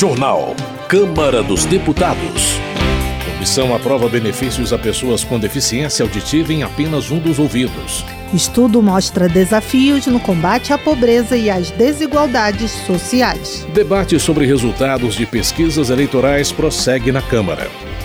Jornal. Câmara dos Deputados. Comissão aprova benefícios a pessoas com deficiência auditiva em apenas um dos ouvidos. Estudo mostra desafios no combate à pobreza e às desigualdades sociais. Debate sobre resultados de pesquisas eleitorais prossegue na Câmara.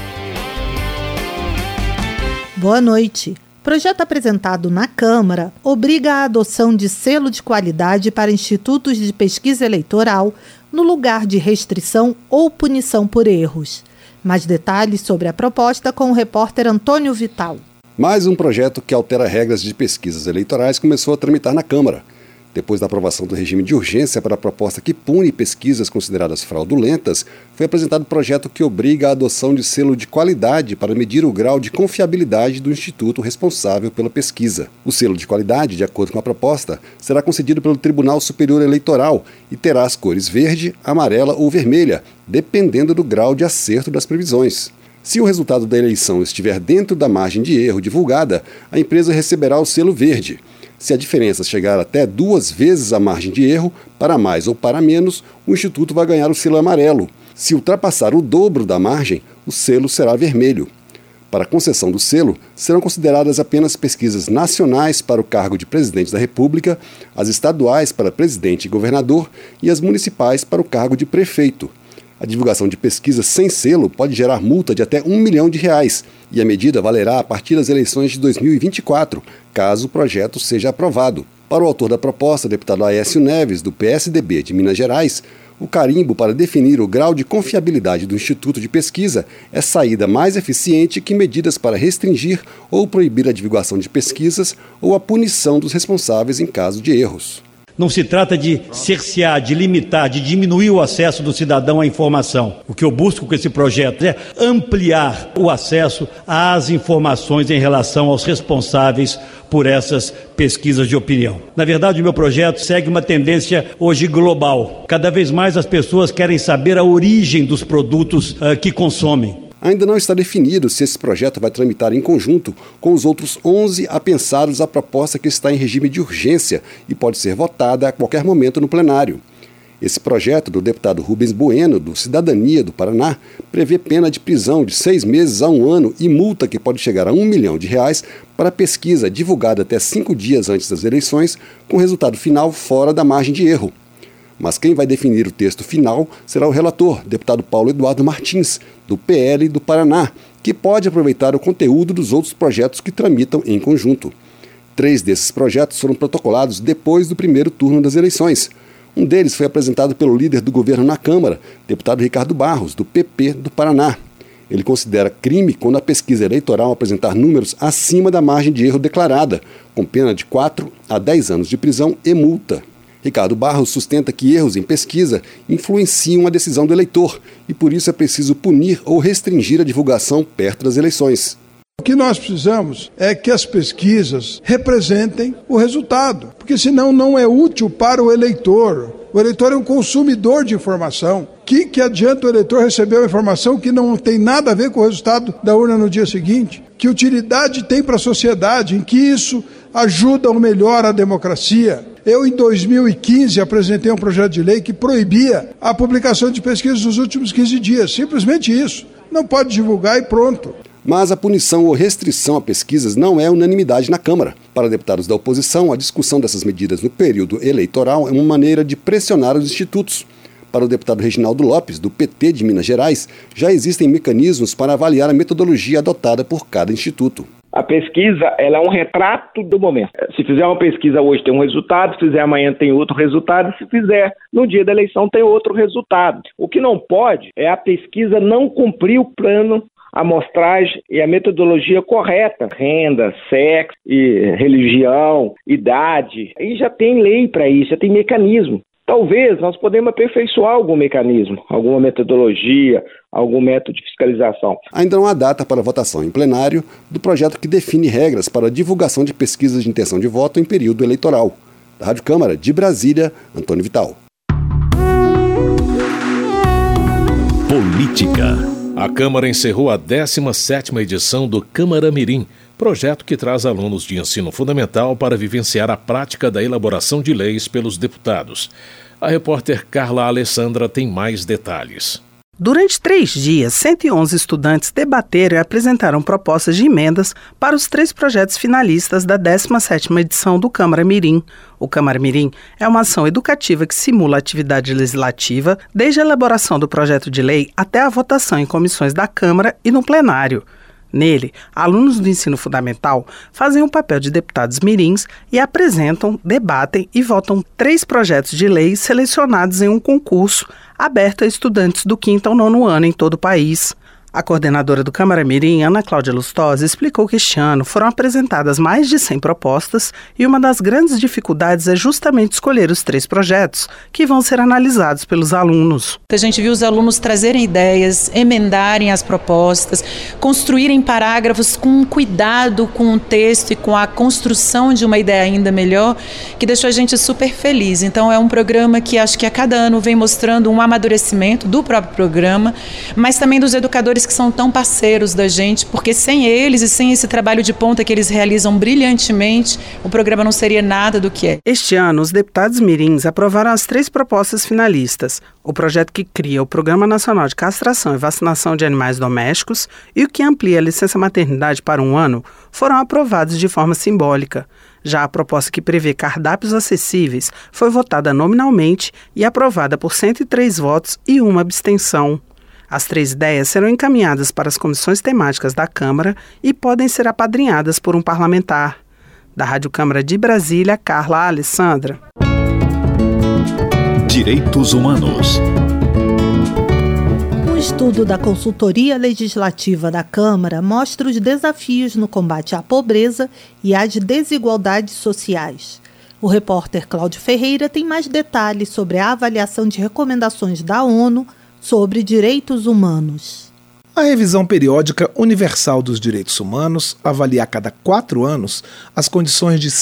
Boa noite. Projeto apresentado na Câmara obriga a adoção de selo de qualidade para institutos de pesquisa eleitoral no lugar de restrição ou punição por erros. Mais detalhes sobre a proposta com o repórter Antônio Vital. Mais um projeto que altera regras de pesquisas eleitorais começou a tramitar na Câmara. Depois da aprovação do regime de urgência para a proposta que pune pesquisas consideradas fraudulentas, foi apresentado o projeto que obriga a adoção de selo de qualidade para medir o grau de confiabilidade do instituto responsável pela pesquisa. O selo de qualidade, de acordo com a proposta, será concedido pelo Tribunal Superior Eleitoral e terá as cores verde, amarela ou vermelha, dependendo do grau de acerto das previsões. Se o resultado da eleição estiver dentro da margem de erro divulgada, a empresa receberá o selo verde. Se a diferença chegar até 2 vezes a margem de erro, para mais ou para menos, o Instituto vai ganhar o selo amarelo. Se ultrapassar o dobro da margem, o selo será vermelho. Para a concessão do selo, serão consideradas apenas pesquisas nacionais para o cargo de presidente da República, as estaduais para presidente e governador e as municipais para o cargo de prefeito. A divulgação de pesquisas sem selo pode gerar multa de até R$1 milhão e a medida valerá a partir das eleições de 2024, caso o projeto seja aprovado. Para o autor da proposta, deputado Aécio Neves, do PSDB de Minas Gerais, o carimbo para definir o grau de confiabilidade do Instituto de Pesquisa é saída mais eficiente que medidas para restringir ou proibir a divulgação de pesquisas ou a punição dos responsáveis em caso de erros. Não se trata de cercear, de limitar, de diminuir o acesso do cidadão à informação. O que eu busco com esse projeto é ampliar o acesso às informações em relação aos responsáveis por essas pesquisas de opinião. Na verdade, o meu projeto segue uma tendência hoje global. Cada vez mais as pessoas querem saber a origem dos produtos que consomem. Ainda não está definido se esse projeto vai tramitar em conjunto com os outros 11 apensados à proposta que está em regime de urgência e pode ser votada a qualquer momento no plenário. Esse projeto do deputado Rubens Bueno, do Cidadania do Paraná, prevê pena de prisão de 6 meses a 1 ano e multa que pode chegar a R$1 milhão para pesquisa divulgada até 5 dias antes das eleições, com resultado final fora da margem de erro. Mas quem vai definir o texto final será o relator, deputado Paulo Eduardo Martins, do PL do Paraná, que pode aproveitar o conteúdo dos outros projetos que tramitam em conjunto. 3 desses projetos foram protocolados depois do primeiro turno das eleições. Um deles foi apresentado pelo líder do governo na Câmara, deputado Ricardo Barros, do PP do Paraná. Ele considera crime quando a pesquisa eleitoral apresentar números acima da margem de erro declarada, com pena de 4 a 10 anos de prisão e multa. Ricardo Barros sustenta que erros em pesquisa influenciam a decisão do eleitor e por isso é preciso punir ou restringir a divulgação perto das eleições. O que nós precisamos é que as pesquisas representem o resultado, porque senão não é útil para o eleitor. O eleitor é um consumidor de informação. Que adianta o eleitor receber uma informação que não tem nada a ver com o resultado da urna no dia seguinte? Que utilidade tem para a sociedade? Em que isso ajuda ou melhora a democracia? Eu, em 2015, apresentei um projeto de lei que proibia a publicação de pesquisas nos últimos 15 dias. Simplesmente isso. Não pode divulgar e pronto. Mas a punição ou restrição a pesquisas não é unanimidade na Câmara. Para deputados da oposição, a discussão dessas medidas no período eleitoral é uma maneira de pressionar os institutos. Para o deputado Reginaldo Lopes, do PT de Minas Gerais, já existem mecanismos para avaliar a metodologia adotada por cada instituto. A pesquisa, ela é um retrato do momento. Se fizer uma pesquisa hoje tem um resultado, se fizer amanhã tem outro resultado, se fizer no dia da eleição tem outro resultado. O que não pode é a pesquisa não cumprir o plano, a amostragem e a metodologia correta. Renda, sexo, e religião, idade. Aí já tem lei para isso, já tem mecanismo. Talvez nós podemos aperfeiçoar algum mecanismo, alguma metodologia, algum método de fiscalização. Ainda não há data para votação em plenário do projeto que define regras para a divulgação de pesquisas de intenção de voto em período eleitoral. Da Rádio Câmara, de Brasília, Antônio Vital. Política. A Câmara encerrou a 17ª edição do Câmara Mirim, projeto que traz alunos de ensino fundamental para vivenciar a prática da elaboração de leis pelos deputados. A repórter Carla Alessandra tem mais detalhes. Durante 3 dias, 111 estudantes debateram e apresentaram propostas de emendas para os 3 projetos finalistas da 17ª edição do Câmara Mirim. O Câmara Mirim é uma ação educativa que simula a atividade legislativa, desde a elaboração do projeto de lei até a votação em comissões da Câmara e no plenário. Nele, alunos do ensino fundamental fazem o papel de deputados mirins e apresentam, debatem e votam 3 projetos de lei selecionados em um concurso aberto a estudantes do 5º ao 9º ano em todo o país. A coordenadora do Câmara Mirim, Ana Cláudia Lustosa, explicou que este ano foram apresentadas mais de 100 propostas e uma das grandes dificuldades é justamente escolher os 3 projetos que vão ser analisados pelos alunos. A gente viu os alunos trazerem ideias, emendarem as propostas, construírem parágrafos com cuidado com o texto e com a construção de uma ideia ainda melhor, que deixou a gente super feliz. Então é um programa que acho que a cada ano vem mostrando um amadurecimento do próprio programa, mas também dos educadores que são tão parceiros da gente, porque sem eles e sem esse trabalho de ponta que eles realizam brilhantemente, o programa não seria nada do que é. Este ano, os deputados mirins aprovaram as 3 propostas finalistas: o projeto que cria o Programa Nacional de Castração e Vacinação de Animais Domésticos e o que amplia a licença maternidade para 1 ano, foram aprovados de forma simbólica. Já a proposta que prevê cardápios acessíveis foi votada nominalmente e aprovada por 103 votos e 1 abstenção. As 3 ideias serão encaminhadas para as comissões temáticas da Câmara e podem ser apadrinhadas por um parlamentar. Da Rádio Câmara de Brasília, Carla Alessandra. Direitos Humanos. Um estudo da Consultoria Legislativa da Câmara mostra os desafios no combate à pobreza e às desigualdades sociais. O repórter Cláudio Ferreira tem mais detalhes sobre a avaliação de recomendações da ONU sobre direitos humanos. A Revisão Periódica Universal dos Direitos Humanos avalia a cada 4 anos as condições de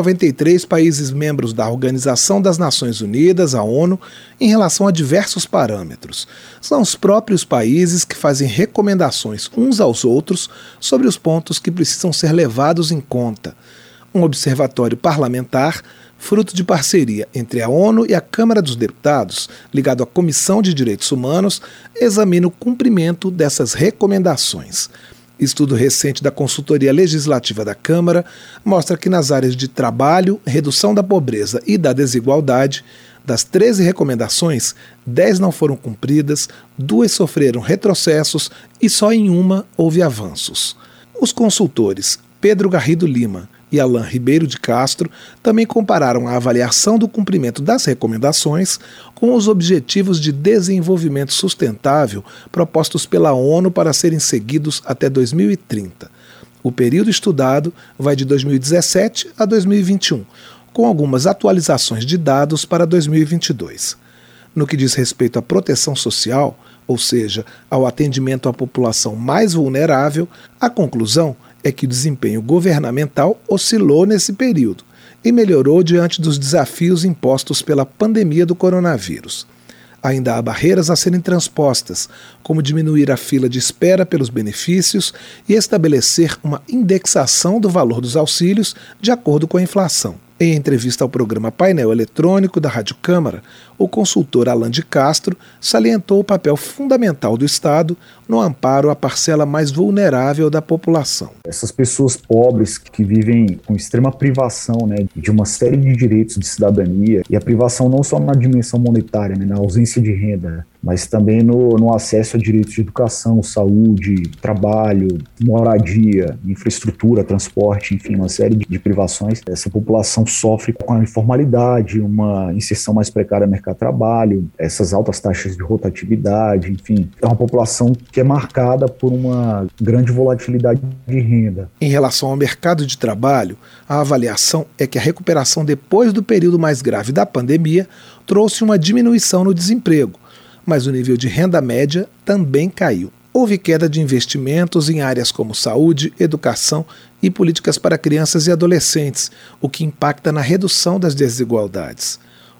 193 países membros da Organização das Nações Unidas, a ONU, em relação a diversos parâmetros. São os próprios países que fazem recomendações uns aos outros sobre os pontos que precisam ser levados em conta. Um observatório parlamentar, fruto de parceria entre a ONU e a Câmara dos Deputados, ligado à Comissão de Direitos Humanos, examina o cumprimento dessas recomendações. Estudo recente da Consultoria Legislativa da Câmara mostra que nas áreas de trabalho, redução da pobreza e da desigualdade, das 13 recomendações, 10 não foram cumpridas, 2 sofreram retrocessos e só em uma houve avanços. Os consultores Pedro Garrido Lima e Alain Ribeiro de Castro também compararam a avaliação do cumprimento das recomendações com os Objetivos de Desenvolvimento Sustentável propostos pela ONU para serem seguidos até 2030. O período estudado vai de 2017 a 2021, com algumas atualizações de dados para 2022. No que diz respeito à proteção social, ou seja, ao atendimento à população mais vulnerável, a conclusão é que o desempenho governamental oscilou nesse período e melhorou diante dos desafios impostos pela pandemia do coronavírus. Ainda há barreiras a serem transpostas, como diminuir a fila de espera pelos benefícios e estabelecer uma indexação do valor dos auxílios de acordo com a inflação. Em entrevista ao programa Painel Eletrônico da Rádio Câmara, o consultor Alain de Castro salientou o papel fundamental do Estado no amparo à parcela mais vulnerável da população. Essas pessoas pobres que vivem com extrema privação, de uma série de direitos de cidadania, e a privação não só na dimensão monetária, na ausência de renda, mas também no acesso a direitos de educação, saúde, trabalho, moradia, infraestrutura, transporte, enfim, uma série de privações. Essa população sofre com a informalidade, uma inserção mais precária no mercado de trabalho, essas altas taxas de rotatividade, enfim. É uma população que é marcada por uma grande volatilidade de renda. Em relação ao mercado de trabalho, a avaliação é que a recuperação depois do período mais grave da pandemia trouxe uma diminuição no desemprego, mas o nível de renda média também caiu. Houve queda de investimentos em áreas como saúde, educação e políticas para crianças e adolescentes, o que impacta na redução das desigualdades.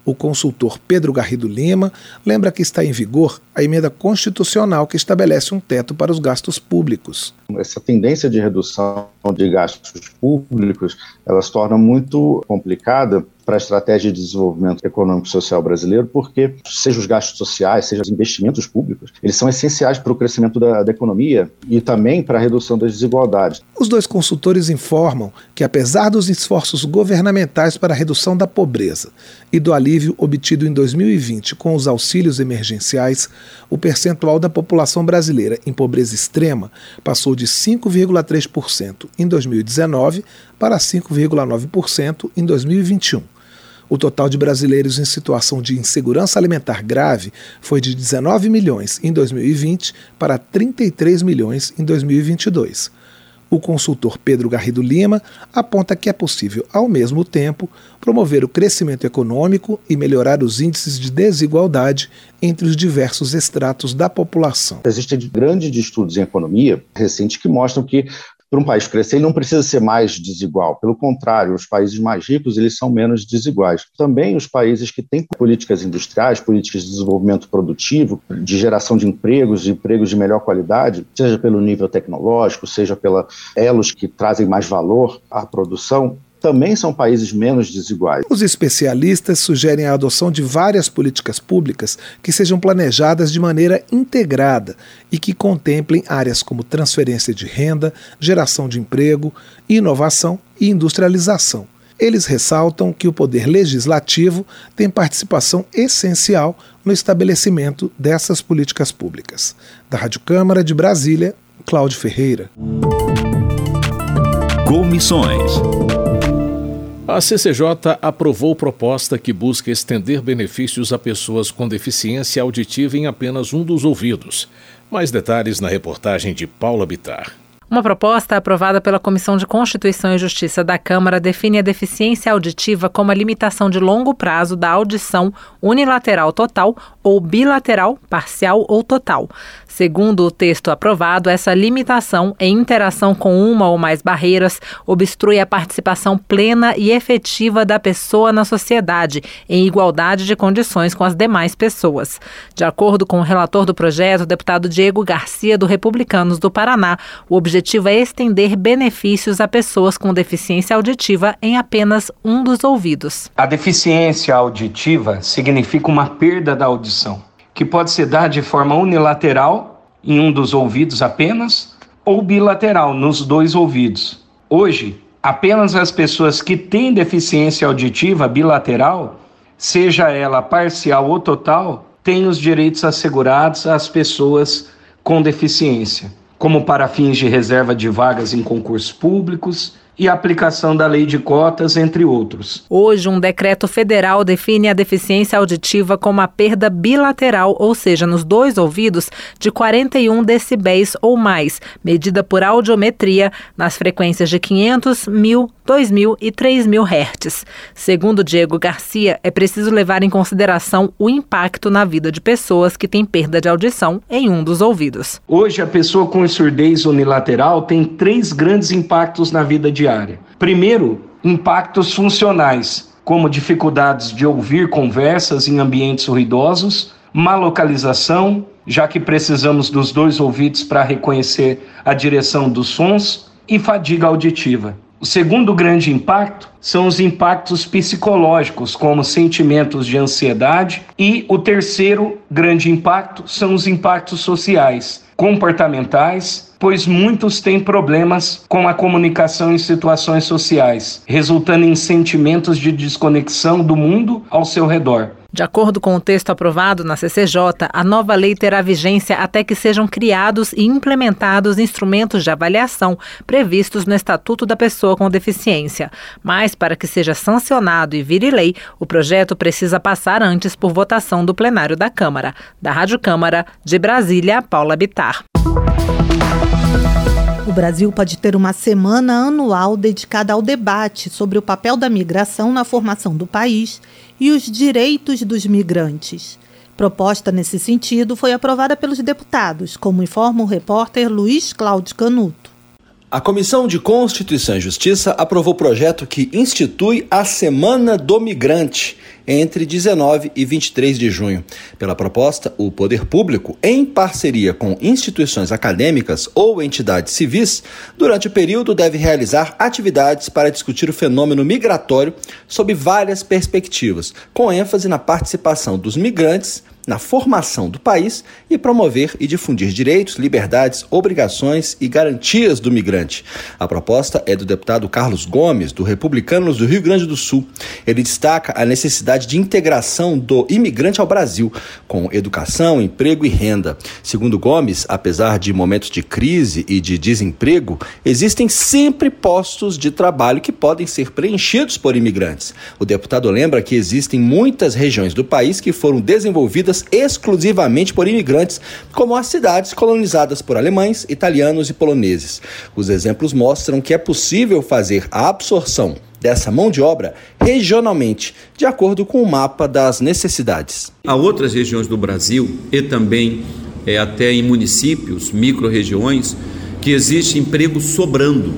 O consultor Pedro Garrido Lima lembra que está em vigor a emenda constitucional que estabelece um teto para os gastos públicos. Essa tendência de redução de gastos públicos, ela se torna muito complicada para a estratégia de desenvolvimento econômico e social brasileiro, porque seja os gastos sociais, seja os investimentos públicos, eles são essenciais para o crescimento da economia e também para a redução das desigualdades. Os dois consultores informam que, apesar dos esforços governamentais para a redução da pobreza e do alívio obtido em 2020 com os auxílios emergenciais, o percentual da população brasileira em pobreza extrema passou de 5,3% em 2019 para 5,9% em 2021. O total de brasileiros em situação de insegurança alimentar grave foi de 19 milhões em 2020 para 33 milhões em 2022. O consultor Pedro Garrido Lima aponta que é possível, ao mesmo tempo, promover o crescimento econômico e melhorar os índices de desigualdade entre os diversos estratos da população. Existem grandes estudos em economia recentes que mostram que para um país crescer, ele não precisa ser mais desigual. Pelo contrário, os países mais ricos, eles são menos desiguais. Também os países que têm políticas industriais, políticas de desenvolvimento produtivo, de geração de empregos de melhor qualidade, seja pelo nível tecnológico, seja pelos elos que trazem mais valor à produção, também são países menos desiguais. Os especialistas sugerem a adoção de várias políticas públicas que sejam planejadas de maneira integrada e que contemplem áreas como transferência de renda, geração de emprego, inovação e industrialização. Eles ressaltam que o poder legislativo tem participação essencial no estabelecimento dessas políticas públicas. Da Rádio Câmara de Brasília, Cláudio Ferreira. Comissões. A CCJ aprovou proposta que busca estender benefícios a pessoas com deficiência auditiva em apenas um dos ouvidos. Mais detalhes na reportagem de Paula Bittar. Uma proposta aprovada pela Comissão de Constituição e Justiça da Câmara define a deficiência auditiva como a limitação de longo prazo da audição unilateral total ou bilateral, parcial ou total. Segundo o texto aprovado, essa limitação, em interação com uma ou mais barreiras, obstrui a participação plena e efetiva da pessoa na sociedade, em igualdade de condições com as demais pessoas. De acordo com o relator do projeto, o deputado Diego Garcia, do Republicanos do Paraná, o objetivo é estender benefícios a pessoas com deficiência auditiva em apenas um dos ouvidos. A deficiência auditiva significa uma perda da audição, que pode se dar de forma unilateral, em um dos ouvidos apenas, ou bilateral, nos dois ouvidos. Hoje, apenas as pessoas que têm deficiência auditiva bilateral, seja ela parcial ou total, têm os direitos assegurados às pessoas com deficiência, como para fins de reserva de vagas em concursos públicos e aplicação da lei de cotas, entre outros. Hoje, um decreto federal define a deficiência auditiva como a perda bilateral, ou seja, nos dois ouvidos, de 41 decibéis ou mais, medida por audiometria nas frequências de 500, 1.000, 2.000 e 3.000 Hz. Segundo Diego Garcia, é preciso levar em consideração o impacto na vida de pessoas que têm perda de audição em um dos ouvidos. Hoje, a pessoa com surdez unilateral tem 3 grandes impactos na vida diária. Primeiro, impactos funcionais, como dificuldades de ouvir conversas em ambientes ruidosos, má localização, já que precisamos dos 2 ouvidos para reconhecer a direção dos sons, e fadiga auditiva. O segundo grande impacto são os impactos psicológicos, como sentimentos de ansiedade, e o terceiro grande impacto são os impactos sociais, comportamentais, pois muitos têm problemas com a comunicação em situações sociais, resultando em sentimentos de desconexão do mundo ao seu redor. De acordo com o texto aprovado na CCJ, a nova lei terá vigência até que sejam criados e implementados instrumentos de avaliação previstos no Estatuto da Pessoa com Deficiência. Mas, para que seja sancionado e vire lei, o projeto precisa passar antes por votação do plenário da Câmara. Da Rádio Câmara, de Brasília, Paula Bittar. O Brasil pode ter uma semana anual dedicada ao debate sobre o papel da migração na formação do país e os direitos dos migrantes. Proposta nesse sentido foi aprovada pelos deputados, como informa o repórter Luiz Cláudio Canuto. A Comissão de Constituição e Justiça aprovou o projeto que institui a Semana do Migrante. entre 19 e 23 de junho. Pela proposta, o poder público, em parceria com instituições acadêmicas ou entidades civis, durante o período deve realizar atividades para discutir o fenômeno migratório sob várias perspectivas, com ênfase na participação dos migrantes na formação do país e promover e difundir direitos, liberdades, obrigações e garantias do migrante. A proposta é do deputado Carlos Gomes, do Republicanos do Rio Grande do Sul. Ele destaca a necessidade de integração do imigrante ao Brasil, com educação, emprego e renda. Segundo Gomes, apesar de momentos de crise e de desemprego, existem sempre postos de trabalho que podem ser preenchidos por imigrantes. O deputado lembra que existem muitas regiões do país que foram desenvolvidas exclusivamente por imigrantes, como as cidades colonizadas por alemães, italianos e poloneses. Os exemplos mostram que é possível fazer a absorção dessa mão de obra regionalmente, de acordo com o mapa das necessidades. Há outras regiões do Brasil e também até em municípios, micro-regiões, que existe emprego sobrando.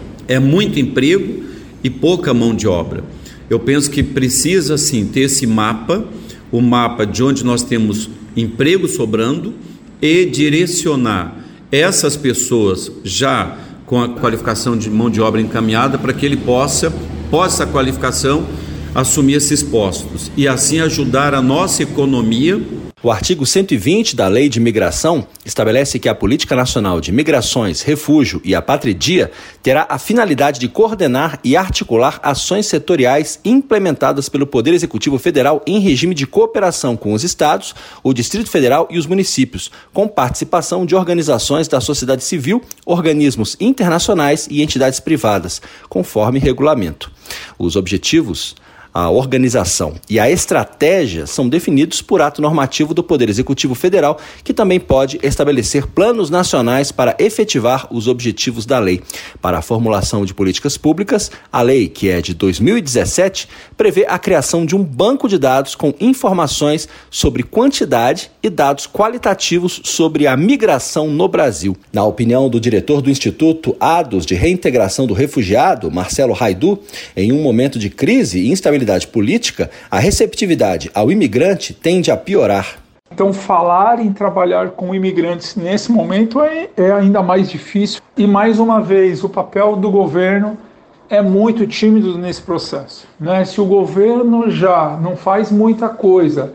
É muito emprego e pouca mão de obra. Eu penso que precisa sim ter esse mapa, o mapa de onde nós temos emprego sobrando e direcionar essas pessoas já com a qualificação de mão de obra encaminhada para que ele possa, após essa qualificação, assumir esses postos e assim ajudar a nossa economia. O artigo 120 da Lei de Migração estabelece que a Política Nacional de Migrações, Refúgio e Apatridia terá a finalidade de coordenar e articular ações setoriais implementadas pelo Poder Executivo Federal em regime de cooperação com os estados, o Distrito Federal e os municípios, com participação de organizações da sociedade civil, organismos internacionais e entidades privadas, conforme regulamento. Os objetivos, a organização e a estratégia são definidos por ato normativo do Poder Executivo Federal, que também pode estabelecer planos nacionais para efetivar os objetivos da lei. Para a formulação de políticas públicas, a lei, que é de 2017, prevê a criação de um banco de dados com informações sobre quantidade e dados qualitativos sobre a migração no Brasil. Na opinião do diretor do Instituto ADOS de Reintegração do Refugiado, Marcelo Raidu, em um momento de crise e instabilidade política, a receptividade ao imigrante tende a piorar. Então, falar em trabalhar com imigrantes nesse momento é ainda mais difícil. E, mais uma vez, o papel do governo é muito tímido nesse processo, né? Se o governo já não faz muita coisa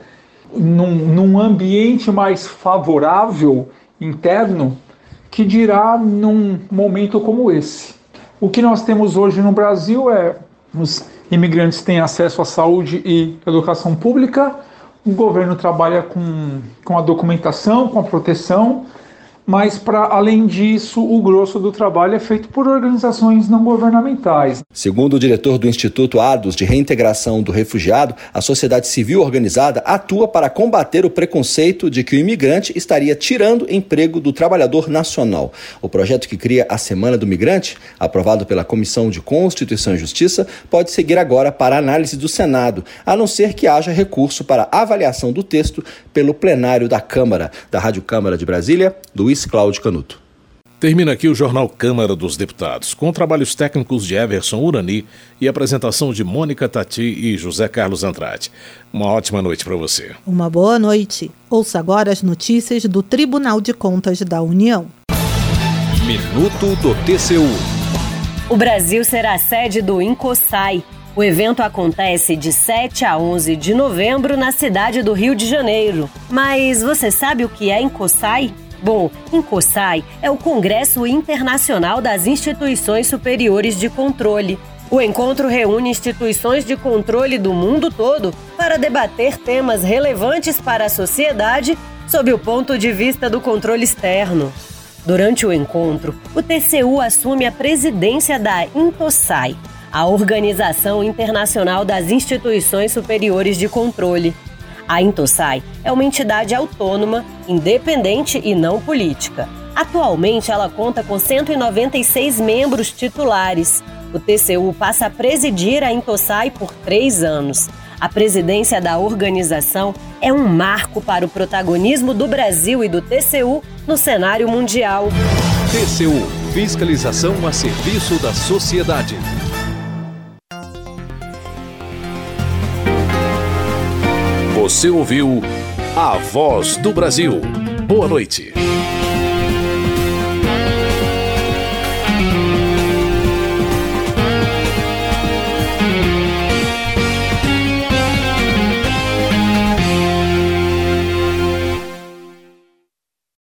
num ambiente mais favorável, interno, que dirá num momento como esse. O que nós temos hoje no Brasil é os imigrantes têm acesso à saúde e educação pública, o governo trabalha com a documentação, com a proteção, mas, para além disso, o grosso do trabalho é feito por organizações não governamentais. Segundo o diretor do Instituto ADOS de Reintegração do Refugiado, a sociedade civil organizada atua para combater o preconceito de que o imigrante estaria tirando emprego do trabalhador nacional. O projeto que cria a Semana do Migrante, aprovado pela Comissão de Constituição e Justiça, pode seguir agora para análise do Senado, a não ser que haja recurso para avaliação do texto pelo plenário da Câmara. Da Rádio Câmara de Brasília, Luiz Cláudio Canuto. Termina aqui o Jornal Câmara dos Deputados, com trabalhos técnicos de Everson Urani e apresentação de Mônica Tati e José Carlos Andrade. Uma ótima noite para você. Uma boa noite. Ouça agora as notícias do Tribunal de Contas da União. Minuto do TCU. O Brasil será a sede do INCOSAI. O evento acontece de 7 a 11 de novembro na cidade do Rio de Janeiro. Mas você sabe o que é INCOSAI? Bom, INCOSAI é o Congresso Internacional das Instituições Superiores de Controle. O encontro reúne instituições de controle do mundo todo para debater temas relevantes para a sociedade sob o ponto de vista do controle externo. Durante o encontro, o TCU assume a presidência da INCOSAI, a Organização Internacional das Instituições Superiores de Controle. A INCOSAI é uma entidade autônoma, independente e não política. Atualmente, ela conta com 196 membros titulares. O TCU passa a presidir a INCOSAI por 3 anos. A presidência da organização é um marco para o protagonismo do Brasil e do TCU no cenário mundial. TCU, fiscalização a serviço da sociedade. Você ouviu A Voz do Brasil. Boa noite.